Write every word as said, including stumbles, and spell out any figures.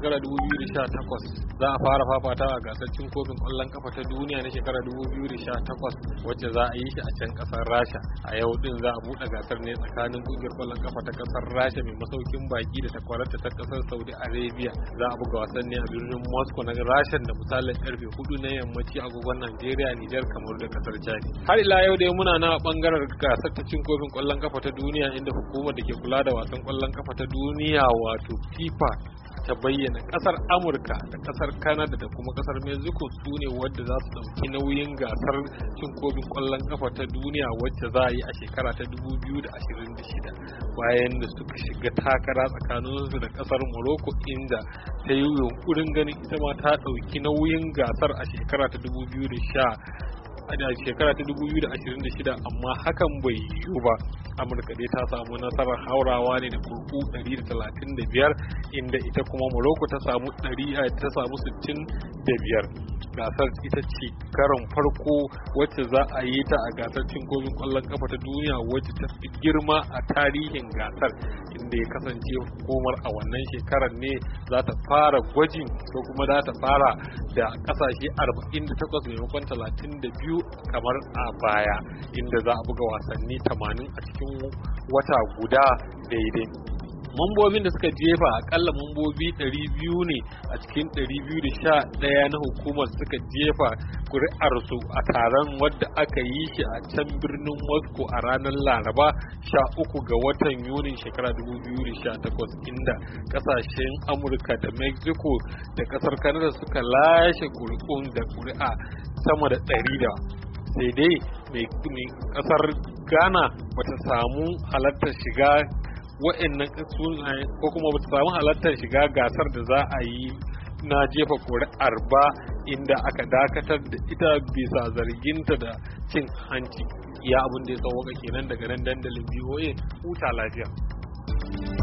shekara dubu biyu da sha takwas za a fara fafatawa a gasar cin kofin ƙwallon kafa ta duniya na shekara dubu biyu da sha takwas wacce za a yi shi a can ƙasar Rasha. A yau din za a buɗe gasar ne tsakanin ƙungiyar ƙwallon kafa ta ƙasar Rasha mai masaukin baki da takwararta ta ƙasar Saudi Arabia. Za a buga wasan ne a birnin Moscow na Rasha da misalin karfe hudu na yammaci agogon Najeriya, Nijar, Kamaru da ƙasar Chad. Har ila yau dai muna na bangaren gasar ta cin kofin ƙwallon kafa ta duniya inda hukumar da ke kula da wasan ƙwallon kafa ta duniya wato FIFA ta bayyana kasar Amurka da kasar Canada da kuma kasar Mexico su ne wadda za su dauki nauyin gasar cin kofin kwallon kafa ta duniya wacce za a yi a shekara ta dubu biyu da ashirin da shida bayan da suka shiga takara tsakaninsu da kasar Morocco inda ta yi yunkurin ganin ita ma ta dauki nauyin gasar a shekara ta dubu biyu da sha a shekara ta dubu biyu da ashirin da shida amma hakan bai yiwu ba. Amurka dai ta samu nasarar haurawa ne da kurku ɗari da talatin da biyar inda ita kuma Morocco ta samu ɗari ta samu sittin da biyar. Gasar ita ce karon farko wacce za a yi ta a gasar cin kofin ƙwallon kafa ta duniya wacce ta fi girma a tarihin gasar inda ya kasance hukumar a wannan shekarar ne za ta fara gwajin ko kuma za ta fara da kasashe arba'in da takwas maimakon talatin da biyu kamar a baya inda za a buga wasanni tamanin a cikin wata guda daidai. Mambobin da suka jefa akalla mambobi ɗari biyu ne a cikin ɗari biyu da sha ɗaya na hukumar suka jefa kuri'arsu a taron wadda aka yi shi a can birnin Moscow a ranar Laraba sha uku ga watan Yunin shekara dubu biyu da sha takwas inda kasashen Amurka da Mexico da kasar Canada suka lashe kuri'un da kuri'a sama da ɗari da sai dai mai kasar Ghana bata samu halartar shiga wa'annan sunaye ko kuma ba su samu halartar shiga gasar da za a yi na jefa kuri'ar ba inda aka dakatar da ita bisa zarginta da cin hanci. Ya abin da ya sauwaka kenan daga nan dandalin B O A huta lafiya.